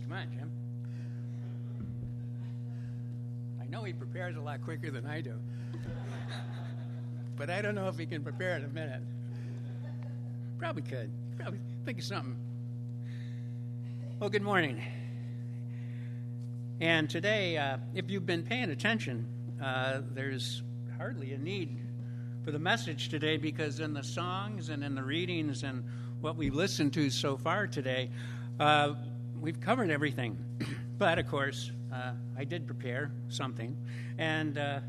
Come on, Jim. I know he prepares a lot quicker than I do. But I don't know if he can prepare in a minute. Probably could. Probably think of something. Well, good morning. And today, if you've been paying attention, there's hardly a need for the message today, because in the songs and in the readings and what we've listened to so far today, we've covered everything. But, of course, I did prepare something. And, I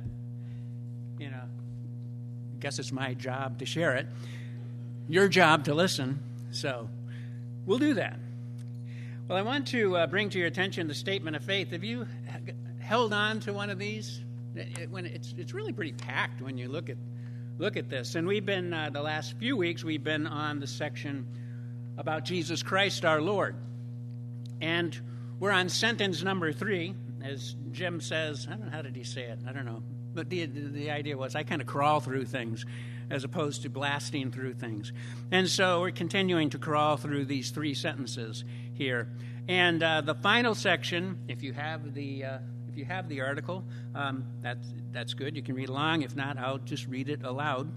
guess it's my job to share it. Your job to listen. So we'll do that. Well, I want to bring to your attention the statement of faith. Have you held on to one of these? It's really pretty packed when you look at this. And we've been, the last few weeks, we've been on the section about Jesus Christ our Lord. And we're on sentence number 3, as Jim says. I don't know, how did he say it? I don't know. But the idea was I kind of crawl through things as opposed to blasting through things. And so we're continuing to crawl through these 3 sentences here. And the final section, if you have the article, that's good. You can read along. If not, I'll just read it aloud.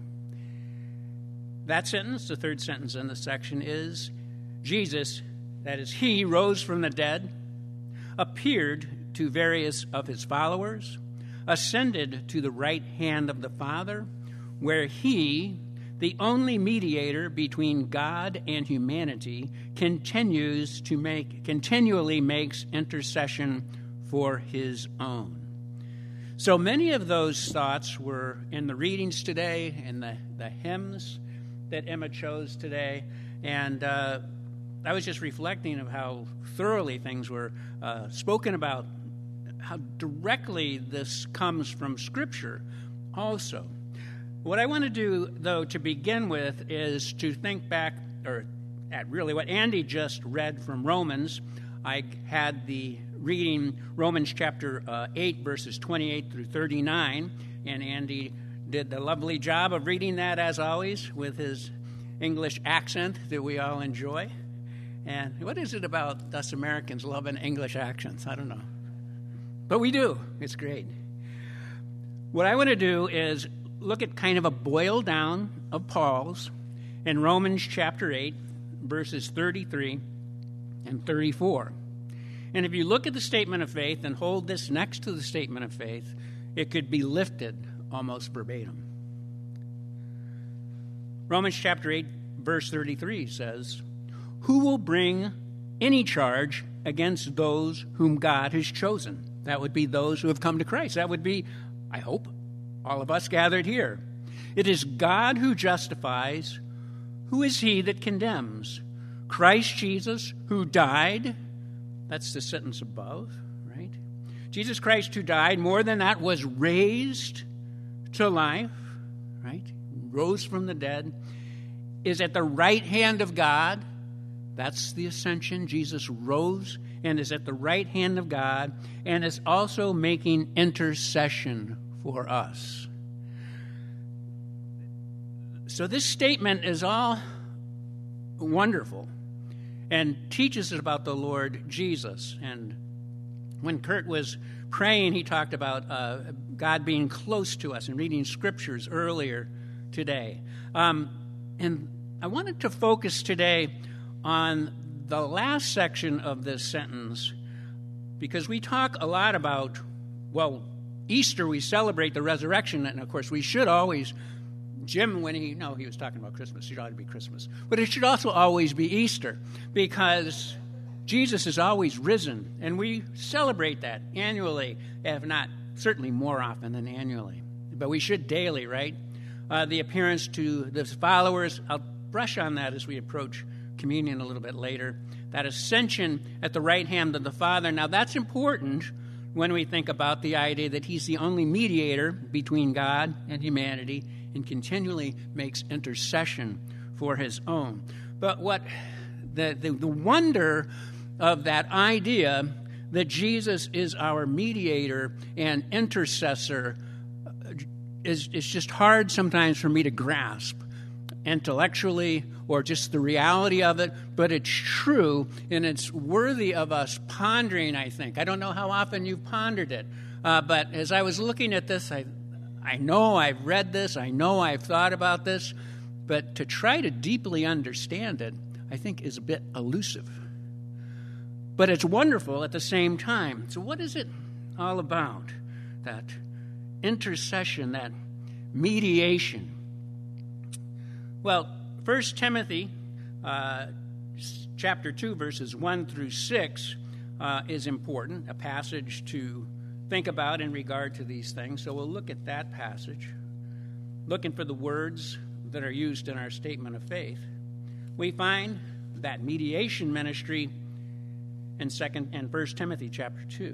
That sentence, the 3rd sentence in the section, is Jesus, that is, he rose from the dead, appeared to various of his followers, ascended to the right hand of the Father, where he, the only mediator between God and humanity, continually makes intercession for his own. So many of those thoughts were in the readings today and the hymns that Emma chose today. And I was just reflecting of how thoroughly things were spoken about, how directly this comes from Scripture also. What I want to do, though, to begin with, is to think back at really what Andy just read from Romans. I had the reading Romans chapter 8, verses 28 through 39, and Andy did the lovely job of reading that, as always, with his English accent that we all enjoy. And what is it about us Americans loving English accents? I don't know. But we do. It's great. What I want to do is look at kind of a boil down of Paul's in Romans chapter 8, verses 33 and 34. And if you look at the statement of faith and hold this next to the statement of faith, it could be lifted almost verbatim. Romans chapter 8, verse 33 says, "Who will bring any charge against those whom God has chosen?" That would be those who have come to Christ. That would be, I hope, all of us gathered here. It is God who justifies. Who is he that condemns? Christ Jesus, who died. That's the sentence above, right? Jesus Christ, who died, more than that, was raised to life, right? Rose from the dead, is at the right hand of God. That's the ascension. Jesus rose and is at the right hand of God, and is also making intercession for us. So this statement is all wonderful and teaches us about the Lord Jesus. And when Kurt was praying, he talked about God being close to us and reading scriptures earlier today. And I wanted to focus today on the last section of this sentence, because we talk a lot about, well, Easter, we celebrate the resurrection, and of course we should always, Jim, he was talking about Christmas, it ought to be Christmas, but it should also always be Easter, because Jesus is always risen, and we celebrate that annually, if not certainly more often than annually, but we should daily, right? The appearance to the followers, I'll brush on that as we approach communion a little bit later. That ascension at the right hand of the Father. Now that's important when we think about the idea that he's the only mediator between God and humanity and continually makes intercession for his own. But what the wonder of that idea that Jesus is our mediator and intercessor is just hard sometimes for me to grasp. intellectually or just the reality of it, but it's true, and it's worthy of us pondering, I think. I don't know how often you've pondered it, but as I was looking at this, I know I've read this, I know I've thought about this, but to try to deeply understand it, I think is a bit elusive. But it's wonderful at the same time. So what is it all about? That intercession, that mediation. Well, 1 Timothy chapter 2, verses 1 through 6 is important, a passage to think about in regard to these things. So we'll look at that passage, looking for the words that are used in our statement of faith. We find that mediation ministry in 1 Timothy chapter 2.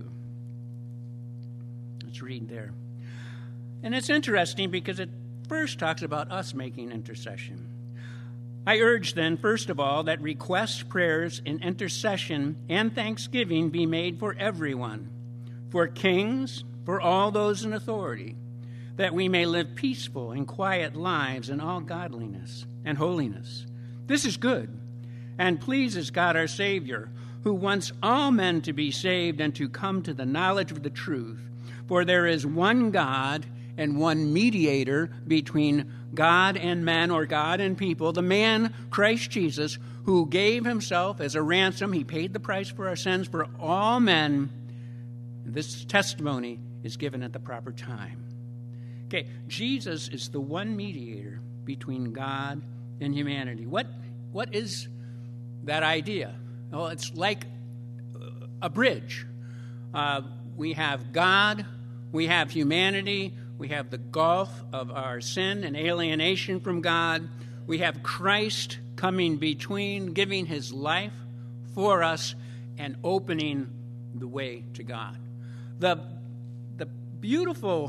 Let's read there. And it's interesting because it first talks about us making intercession. I urge then, first of all, that requests, prayers, and intercession and thanksgiving be made for everyone, for kings, for all those in authority, that we may live peaceful and quiet lives in all godliness and holiness. This is good and pleases God our Savior, who wants all men to be saved and to come to the knowledge of the truth. For there is one God and one mediator between God and men, or God and people, the man Christ Jesus, who gave himself as a ransom. He paid the price for our sins for all men. This testimony is given at the proper time. Okay, Jesus is the one mediator between God and humanity. What is that idea? Well, it's like a bridge. We have God, we have humanity, we have the gulf of our sin and alienation from God. We have Christ coming between, giving his life for us and opening the way to God. The beautiful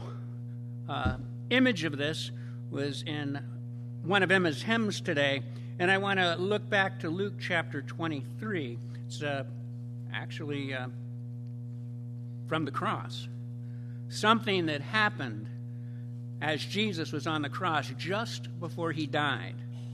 image of this was in one of Emma's hymns today, and I want to look back to Luke chapter 23. It's actually from the cross. Something that happened as Jesus was on the cross just before he died.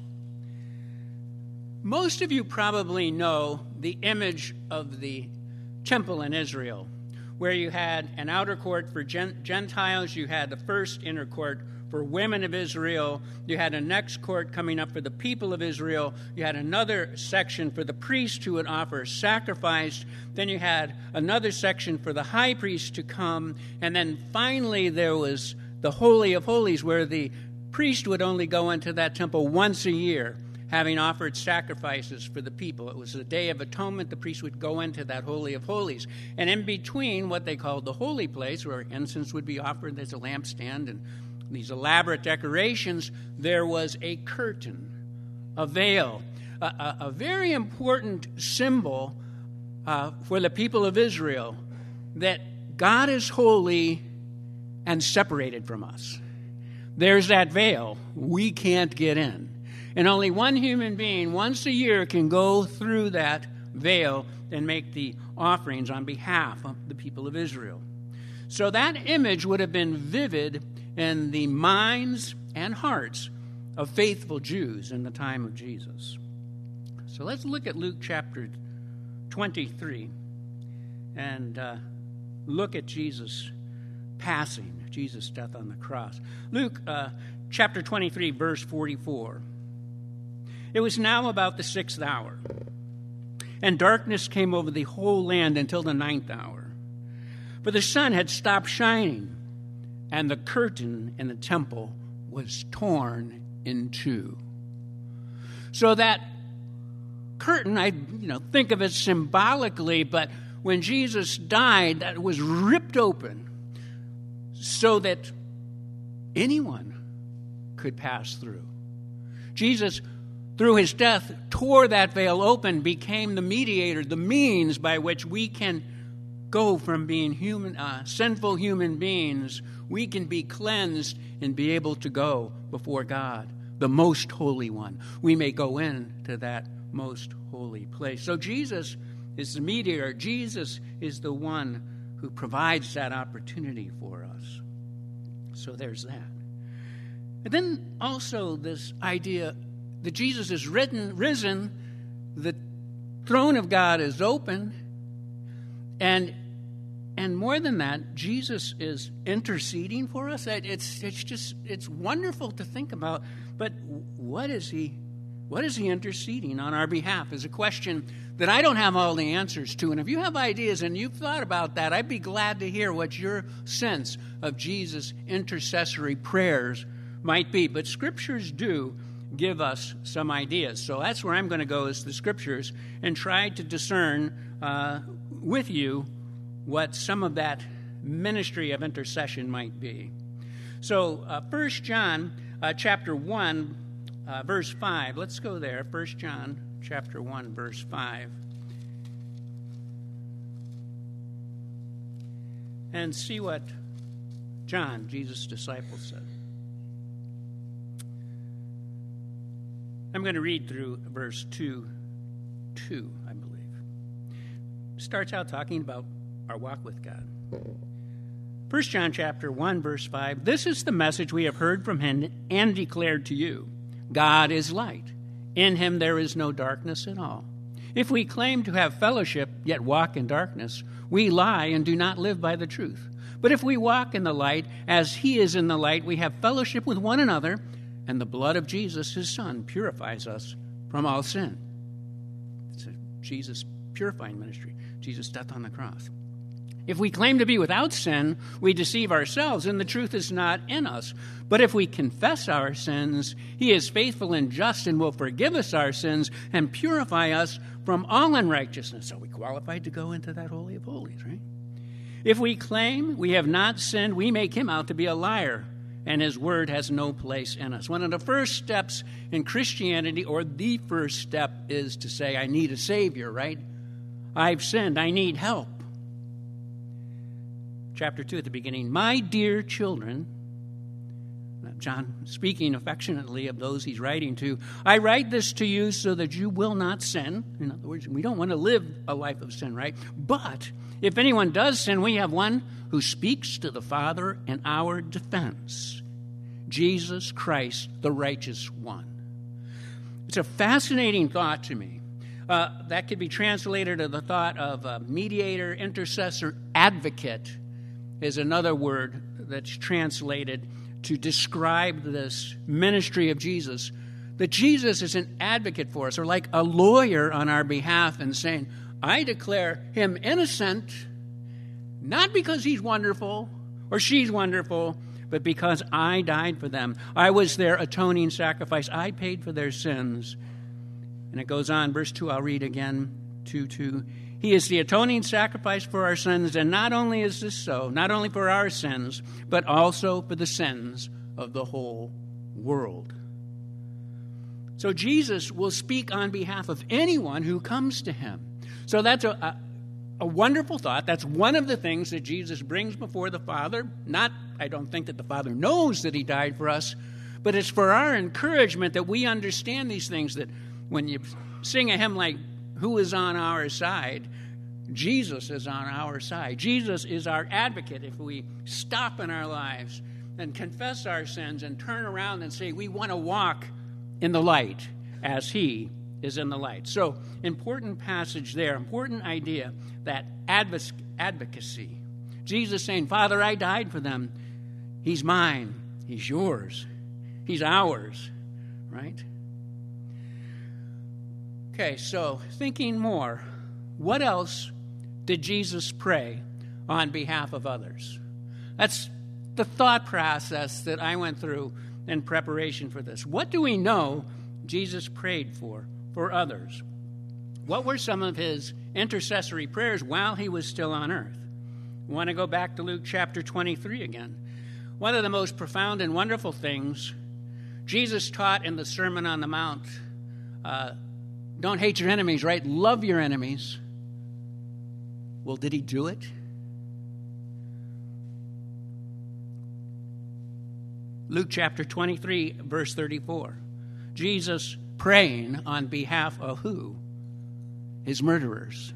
Most of you probably know the image of the temple in Israel, where you had an outer court for Gentiles, you had the first inner court for women of Israel, you had a next court coming up for the people of Israel, you had another section for the priest who would offer sacrifice, then you had another section for the high priest to come, and then finally there was the Holy of Holies, where the priest would only go into that temple once a year, having offered sacrifices for the people. It was the Day of Atonement. The priest would go into that Holy of Holies. And in between what they called the holy place, where incense would be offered, there's a lampstand and these elaborate decorations, there was a curtain, a veil, a very important symbol for the people of Israel that God is holy and separated from us. There's that veil. We can't get in. And only one human being once a year can go through that veil and make the offerings on behalf of the people of Israel. So that image would have been vivid in the minds and hearts of faithful Jews in the time of Jesus. So let's look at Luke chapter 23 and look at Jesus' passing, Jesus' death on the cross. Luke chapter 23, verse 44. It was now about the 6th hour, and darkness came over the whole land until the 9th hour. For the sun had stopped shining, and the curtain in the temple was torn in two. So that curtain, I think of it symbolically, but when Jesus died, that was ripped open so that anyone could pass through. Jesus, through his death, tore that veil open, became the mediator, the means by which we can go from being sinful human beings. We can be cleansed and be able to go before God, the most holy one. We may go into that most holy place. So Jesus is the mediator. Jesus is the one who provides that opportunity for us. So there's that. And then also this idea that Jesus is risen, the throne of God is open, and more than that, Jesus is interceding for us. It's wonderful to think about. But what is he interceding on our behalf is a question that I don't have all the answers to. And if you have ideas and you've thought about that, I'd be glad to hear what your sense of Jesus' intercessory prayers might be. But scriptures do give us some ideas. So that's where I'm going to go, is the scriptures, and try to discern with you what some of that ministry of intercession might be. So 1 John chapter 1, verse 5. Let's go there. 1 John chapter 1, verse 5. And see what John, Jesus' disciple, said. I'm going to read through verse 2, I believe. Starts out talking about our walk with God. 1 John chapter 1, verse 5. This is the message we have heard from him and declared to you. God is light. In him there is no darkness at all. If we claim to have fellowship, yet walk in darkness, we lie and do not live by the truth. But if we walk in the light, as he is in the light, we have fellowship with one another, and the blood of Jesus, his Son, purifies us from all sin. It's a Jesus purifying ministry. Jesus' death on the cross. If we claim to be without sin, we deceive ourselves, and the truth is not in us. But if we confess our sins, he is faithful and just and will forgive us our sins and purify us from all unrighteousness. So we qualified to go into that Holy of Holies, right? If we claim we have not sinned, we make him out to be a liar, and his word has no place in us. One of the first steps in Christianity, or the first step, is to say, I need a Savior, right? I've sinned. I need help. Chapter 2 at the beginning, my dear children, John speaking affectionately of those he's writing to, I write this to you so that you will not sin. In other words, we don't want to live a life of sin, right? But if anyone does sin, we have one who speaks to the Father in our defense, Jesus Christ, the righteous one. It's a fascinating thought to me. That could be translated to the thought of mediator, intercessor, advocate is another word that's translated to describe this ministry of Jesus, that Jesus is an advocate for us, or like a lawyer on our behalf, and saying, I declare him innocent, not because he's wonderful or she's wonderful, but because I died for them. I was their atoning sacrifice. I paid for their sins. And it goes on, verse 2, I'll read again, 2:2. He is the atoning sacrifice for our sins, and not only is this so, not only for our sins, but also for the sins of the whole world. So Jesus will speak on behalf of anyone who comes to him. So that's a wonderful thought. That's one of the things that Jesus brings before the Father. I don't think that the Father knows that he died for us, but it's for our encouragement that we understand these things, that when you sing a hymn like, Who is on our side? Jesus is on our side. Jesus is our advocate. If we stop in our lives and confess our sins and turn around and say we want to walk in the light as he is in the light. So, important passage there, important idea, that advocacy. Jesus saying, Father, I died for them. He's mine. He's yours. He's ours, right? Okay, so thinking more, what else did Jesus pray on behalf of others? That's the thought process that I went through in preparation for this. What do we know Jesus prayed for others? What were some of his intercessory prayers while he was still on earth? We want to go back to Luke chapter 23 again. One of the most profound and wonderful things Jesus taught in the Sermon on the Mount, don't hate your enemies, right? Love your enemies. Well, did he do it? Luke chapter 23, verse 34. Jesus praying on behalf of who? His murderers.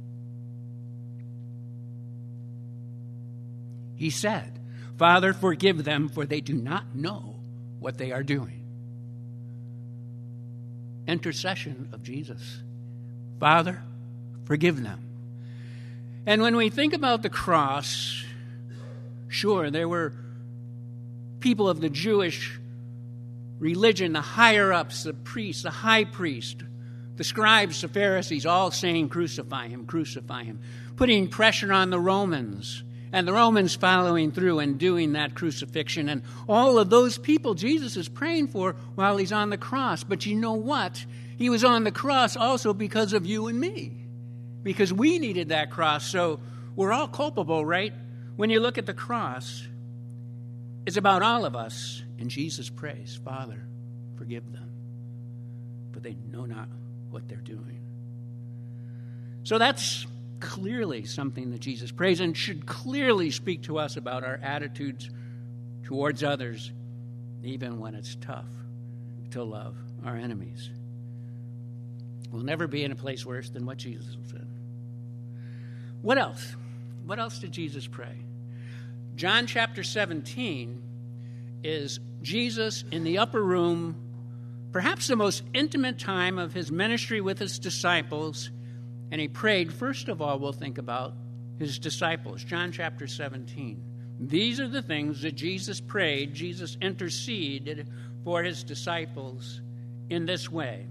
He said, Father, forgive them, for they do not know what they are doing. intercession of Jesus. Father, forgive them. And when we think about the cross, sure, there were people of the Jewish religion, the higher-ups, the priests, the high priest, the scribes, the Pharisees, all saying, crucify him, putting pressure on the Romans, and the Romans following through and doing that crucifixion. And all of those people Jesus is praying for while he's on the cross. But you know what? He was on the cross also because of you and me, because we needed that cross. So we're all culpable, right? When you look at the cross, it's about all of us. And Jesus prays, Father, forgive them, but they know not what they're doing. So that's clearly something that Jesus prays and should clearly speak to us about our attitudes towards others, even when it's tough to love our enemies. We'll never be in a place worse than what Jesus said. What else? What else did Jesus pray? John chapter 17 is Jesus in the upper room, perhaps the most intimate time of his ministry with his disciples, and he prayed, first of all, we'll think about his disciples. John chapter 17. These are the things that Jesus prayed. Jesus interceded for his disciples in this way.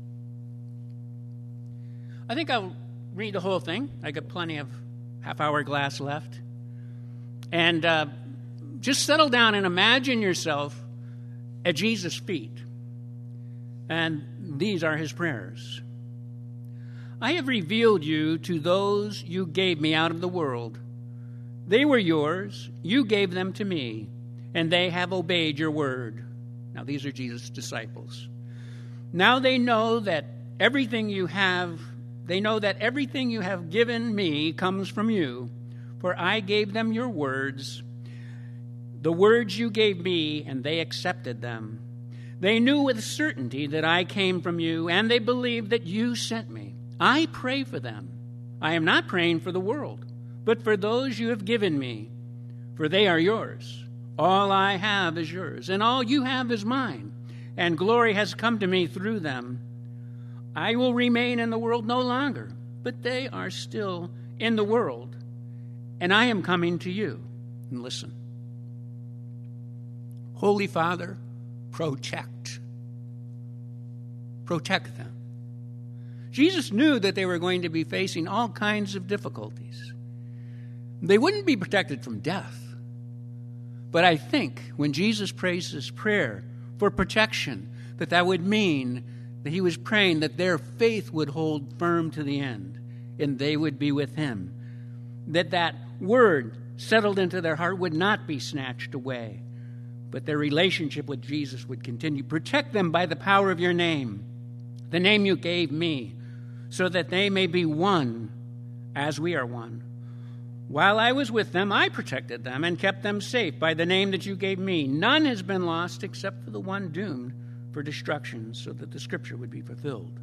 I think I'll read the whole thing. I got plenty of half-hour glass left. And just settle down and imagine yourself at Jesus' feet. And these are his prayers. I have revealed you to those you gave me out of the world. They were yours. You gave them to me, and they have obeyed your word. Now, these are Jesus' disciples. Now they know that everything you have given me comes from you, for I gave them your words, the words you gave me, and they accepted them. They knew with certainty that I came from you, and they believed that you sent me. I pray for them. I am not praying for the world, but for those you have given me, for they are yours. All I have is yours, and all you have is mine, and glory has come to me through them. I will remain in the world no longer, but they are still in the world, and I am coming to you. And listen. Holy Father, protect them. Jesus knew that they were going to be facing all kinds of difficulties. They wouldn't be protected from death. But I think when Jesus prays this prayer for protection, that would mean that he was praying that their faith would hold firm to the end and they would be with him. That word settled into their heart would not be snatched away, but their relationship with Jesus would continue. Protect them by the power of your name, the name you gave me, so that they may be one as we are one. While I was with them, I protected them and kept them safe by the name that you gave me. None has been lost except for the one doomed for destruction, so that the scripture would be fulfilled.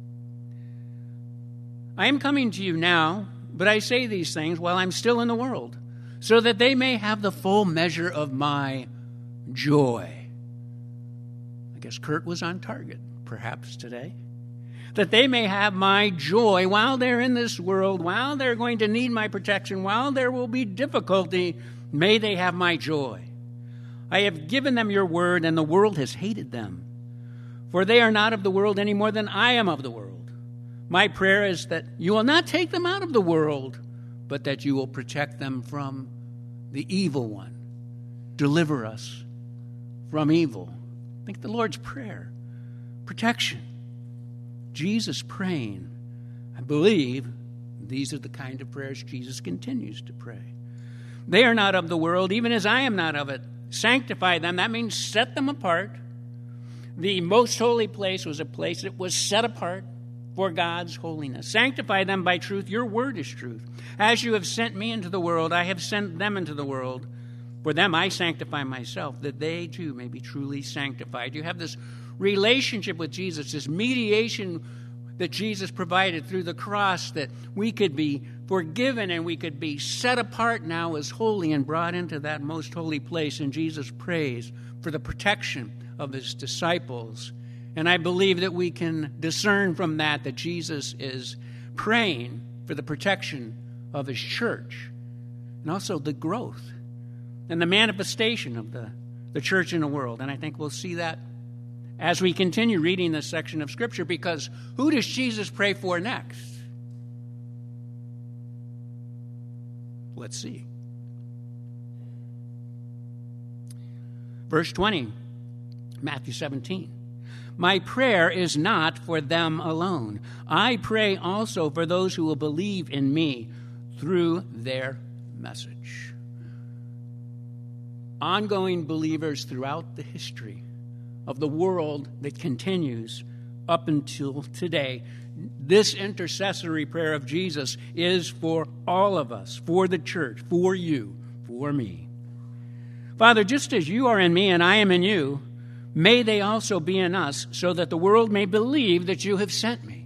I am coming to you now, but I say these things while I'm still in the world, so that they may have the full measure of my joy. I guess Kurt was on target, perhaps today. That they may have my joy while they're in this world, while they're going to need my protection, while there will be difficulty, may they have my joy. I have given them your word, and the world has hated them, for they are not of the world any more than I am of the world. My prayer is that you will not take them out of the world, but that you will protect them from the evil one. Deliver us from evil. Think the Lord's Prayer. Protection. Jesus praying. I believe these are the kind of prayers Jesus continues to pray. They are not of the world, even as I am not of it. Sanctify them. That means set them apart. The most holy place was a place that was set apart for God's holiness. Sanctify them by truth. Your word is truth. As you have sent me into the world, I have sent them into the world. For them I sanctify myself, that they too may be truly sanctified. You have this relationship with Jesus, this mediation that Jesus provided through the cross, that we could be forgiven and we could be set apart now as holy and brought into that most holy place. And Jesus prays for the protection of his disciples And I believe that we can discern from that Jesus is praying for the protection of his church and also the growth and the manifestation of the church in the world. And I think we'll see that as we continue reading this section of Scripture, because who does Jesus pray for next? Let's see. Verse 20, Matthew 17. My prayer is not for them alone. I pray also for those who will believe in me through their message. Ongoing believers throughout the history of the world that continues up until today. This intercessory prayer of Jesus is for all of us, for the church, for you, for me. Father, just as you are in me and I am in you, may they also be in us, so that the world may believe that you have sent me.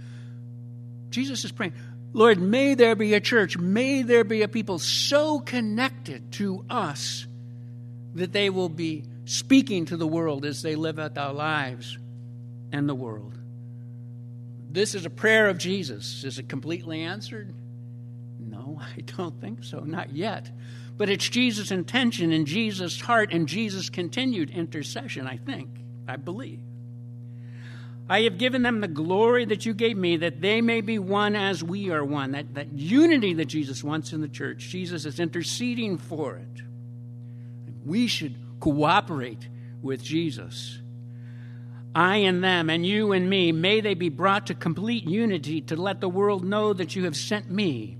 Jesus is praying, Lord, may there be a church, may there be a people so connected to us that they will be speaking to the world as they live out their lives and the world. This is a prayer of Jesus. Is it completely answered? No, I don't think so, not yet. But it's Jesus' intention and Jesus' heart and Jesus' continued intercession, I believe. I have given them the glory that you gave me, that they may be one as we are one. That unity that Jesus wants in the church, Jesus is interceding for it. We should cooperate with Jesus. I and them, and you and me, may they be brought to complete unity to let the world know that you have sent me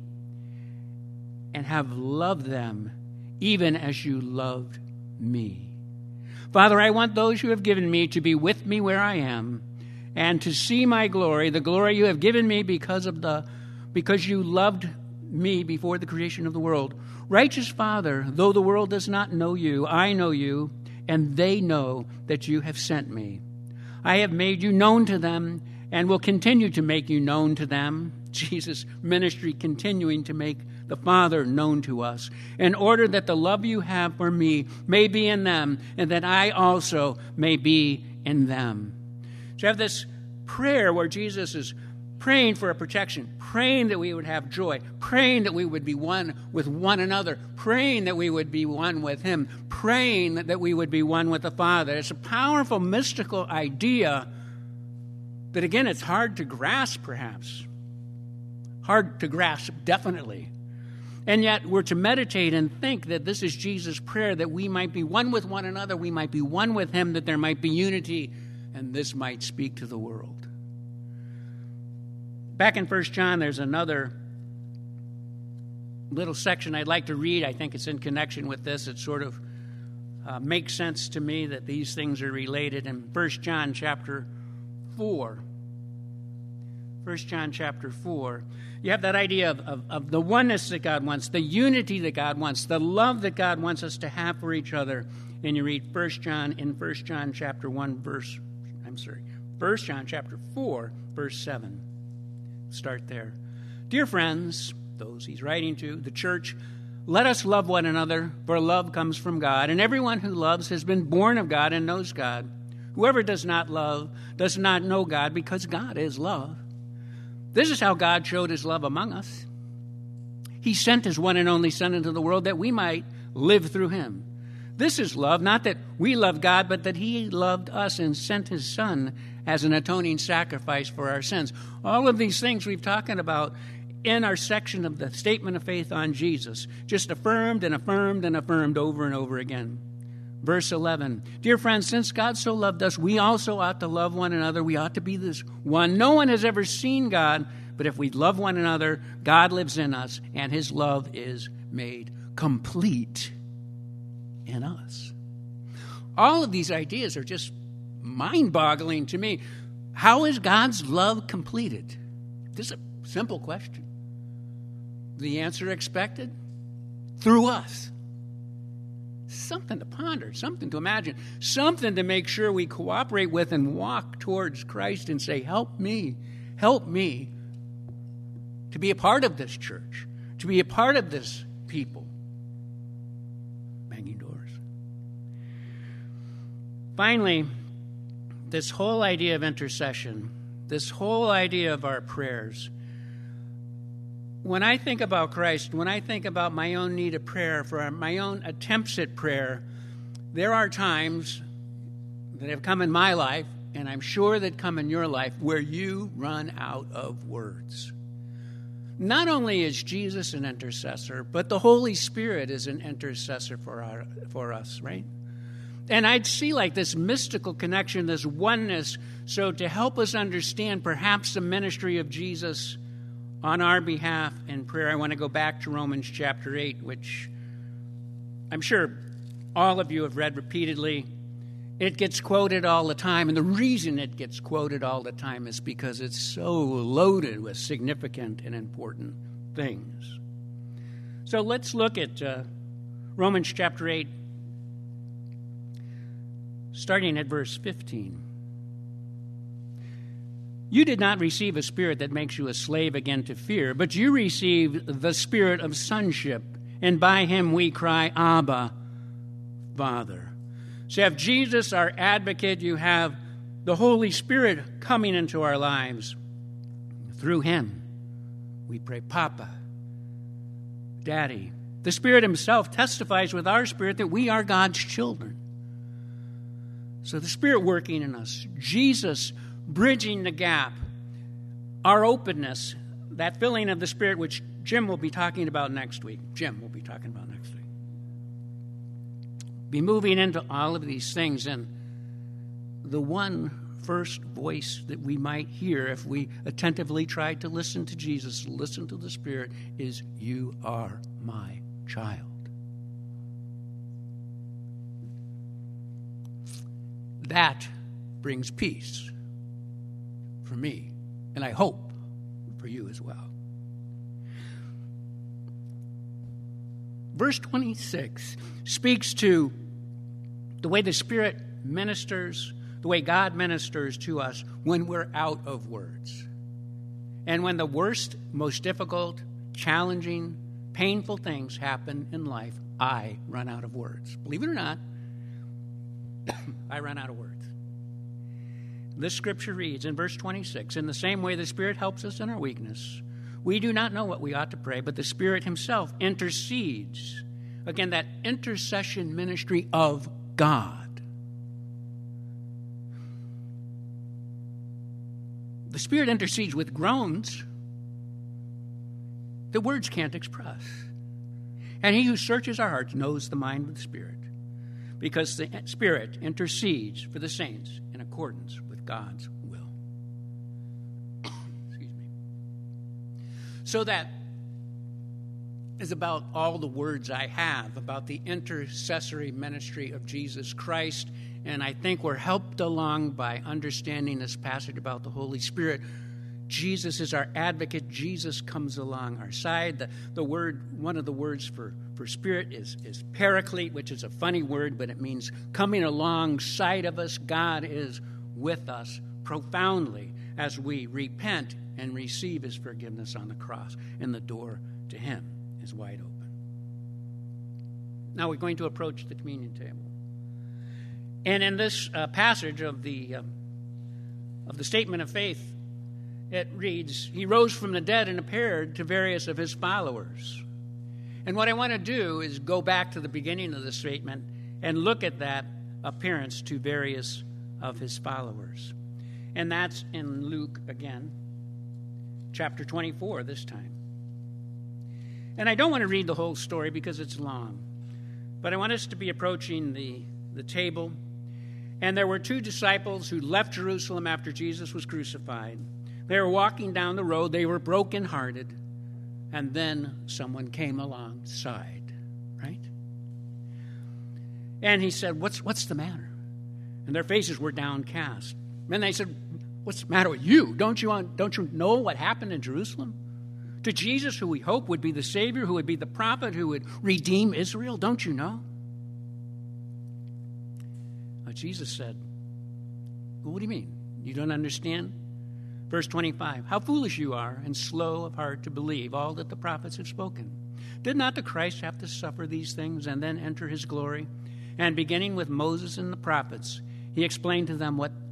and have loved them even as you loved me. Father, I want those you have given me to be with me where I am and to see my glory, the glory you have given me because you loved me before the creation of the world. Righteous Father, though the world does not know you, I know you, and they know that you have sent me. I have made you known to them and will continue to make you known to them. Jesus' ministry continuing to make the Father known to us, in order that the love you have for me may be in them, and that I also may be in them. So you have this prayer where Jesus is praying for a protection, praying that we would have joy, praying that we would be one with one another, praying that we would be one with him, praying that we would be one with the Father. It's a powerful, mystical idea that, again, it's hard to grasp, perhaps. Hard to grasp, definitely. And yet we're to meditate and think that this is Jesus' prayer, that we might be one with one another, we might be one with him, that there might be unity, and this might speak to the world. Back in 1 John, there's another little section I'd like to read. I think it's in connection with this. It sort of makes sense to me that these things are related. In 1 John chapter 4, 1 John chapter 4, you have that idea of the oneness that God wants, the unity that God wants, the love that God wants us to have for each other. And you read 1 John chapter 4, verse 7. Start there. Dear friends, those he's writing to, the church, let us love one another, for love comes from God, and everyone who loves has been born of God and knows God. Whoever does not love does not know God, because God is love. This is how God showed his love among us. He sent his one and only Son into the world that we might live through him. This is love, not that we love God, but that he loved us and sent his Son as an atoning sacrifice for our sins. All of these things we've talked about in our section of the Statement of Faith on Jesus, just affirmed and affirmed and affirmed over and over again. Verse 11, dear friends, since God so loved us, we also ought to love one another. We ought to be this one. No one has ever seen God, but if we love one another, God lives in us, and his love is made complete in us. All of these ideas are just mind-boggling to me. How is God's love completed? This is a simple question. The answer expected? Through us. Something to ponder, something to imagine, something to make sure we cooperate with and walk towards Christ and say, help me to be a part of this church, to be a part of this people. Banging doors. Finally, this whole idea of intercession, this whole idea of our prayers, when I think about Christ, when I think about my own need of prayer, for my own attempts at prayer, there are times that have come in my life, and I'm sure that come in your life, where you run out of words. Not only is Jesus an intercessor, but the Holy Spirit is an intercessor for us, right? And I'd see like this mystical connection, this oneness, so to help us understand perhaps the ministry of Jesus on our behalf in prayer, I want to go back to Romans chapter 8, which I'm sure all of you have read repeatedly. It gets quoted all the time, and the reason it gets quoted all the time is because it's so loaded with significant and important things. So let's look at Romans chapter 8, starting at verse 15. You did not receive a spirit that makes you a slave again to fear, but you received the spirit of sonship, and by him we cry, Abba, Father. So you have Jesus, our advocate. You have the Holy Spirit coming into our lives. Through him, we pray, Papa, Daddy. The Spirit himself testifies with our spirit that we are God's children. So the Spirit working in us, Jesus bridging the gap, our openness, that filling of the Spirit, which Jim will be talking about next week. Be moving into all of these things, and the one first voice that we might hear if we attentively try to listen to Jesus, listen to the Spirit, is, you are my child. That brings peace for me, and I hope for you as well. Verse 26 speaks to the way the Spirit ministers, the way God ministers to us when we're out of words. And when the worst, most difficult, challenging, painful things happen in life, I run out of words. Believe it or not, I run out of words. This scripture reads in verse 26, in the same way the Spirit helps us in our weakness. We do not know what we ought to pray, but the Spirit himself intercedes. Again, that intercession ministry of God. The Spirit intercedes with groans that words can't express. And he who searches our hearts knows the mind of the Spirit, because the Spirit intercedes for the saints in accordance with God's will. Excuse me. So that is about all the words I have about the intercessory ministry of Jesus Christ. And I think we're helped along by understanding this passage about the Holy Spirit. Jesus is our advocate. Jesus comes along our side. The word, one of the words for spirit is paraclete, which is a funny word, but it means coming alongside of us. God is with us profoundly as we repent and receive his forgiveness on the cross, and the door to him is wide open. Now we're going to approach the communion table. And in this passage of the statement of faith, it reads, he rose from the dead and appeared to various of his followers. And what I want to do is go back to the beginning of the statement and look at that appearance to various of his followers. And that's in Luke again, chapter 24 this time. And I don't want to read the whole story because it's long, but I want us to be approaching the table. And there were two disciples who left Jerusalem after Jesus was crucified. They were walking down the road. They were brokenhearted. And then someone came alongside, right? And he said, what's the matter? And their faces were downcast. And they said, what's the matter with you? Don't you know what happened in Jerusalem? To Jesus, who we hope would be the Savior, who would be the prophet, who would redeem Israel, don't you know? Jesus said, well, what do you mean? You don't understand? Verse 25, how foolish you are and slow of heart to believe all that the prophets have spoken. Did not the Christ have to suffer these things and then enter his glory? And beginning with Moses and the prophets, he explained to them what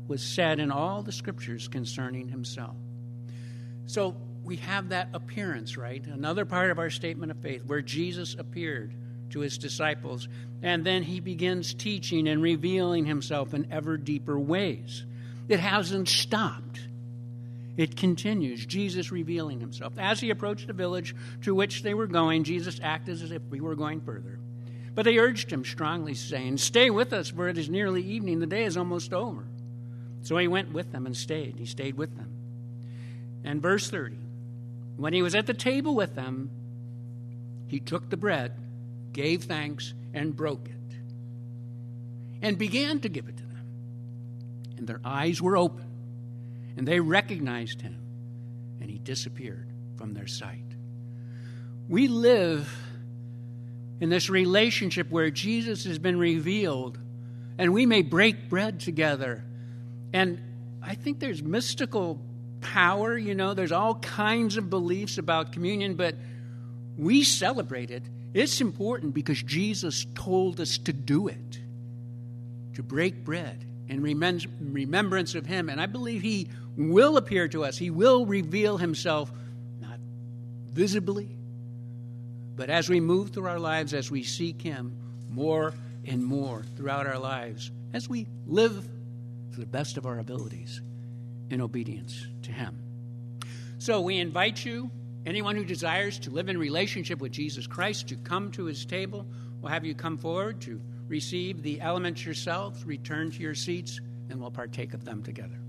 was said in all the scriptures concerning himself. So we have that appearance, right? Another part of our statement of faith where Jesus appeared to his disciples, and then he begins teaching and revealing himself in ever deeper ways. It hasn't stopped. It continues, Jesus revealing himself. As he approached the village to which they were going, Jesus acted as if we were going further. But they urged him strongly, saying, "Stay with us, for it is nearly evening. The day is almost over." So he went with them and stayed. He stayed with them. And verse 30, when he was at the table with them, he took the bread, gave thanks, and broke it, and began to give it to them. And their eyes were open, and they recognized him, and he disappeared from their sight. We live in this relationship where Jesus has been revealed, and we may break bread together. And I think there's mystical power, there's all kinds of beliefs about communion, but we celebrate it. It's important because Jesus told us to do it, to break bread in remembrance of him. And I believe he will appear to us. He will reveal himself, not visibly, but as we move through our lives, as we seek him more and more throughout our lives, as we live to the best of our abilities in obedience to him. So we invite you, anyone who desires to live in relationship with Jesus Christ, to come to his table. We'll have you come forward to receive the elements yourselves, return to your seats, and we'll partake of them together.